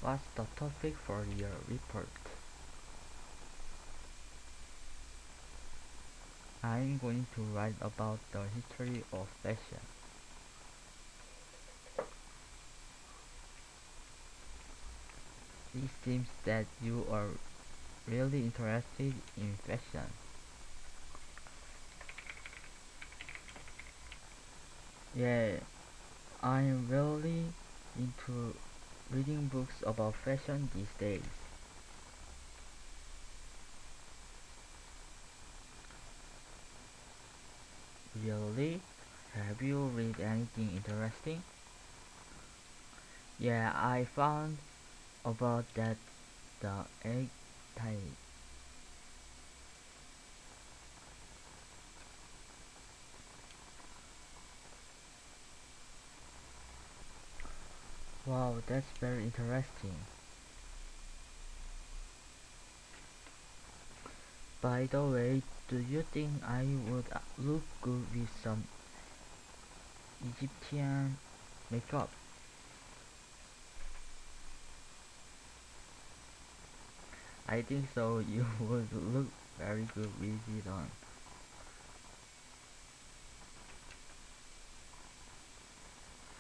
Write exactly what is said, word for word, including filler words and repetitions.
What's the topic for your report? I'm going to write about the history of fashion. It seems that you are really interested in fashion. Yeah, I'm really into reading books about fashion these days. Really? Have you read anything interesting? Yeah, I found about that the egg type. Wow, that's very interesting. By the way, do you think I would look good with some Egyptian makeup? I think so. You would look very good with it on.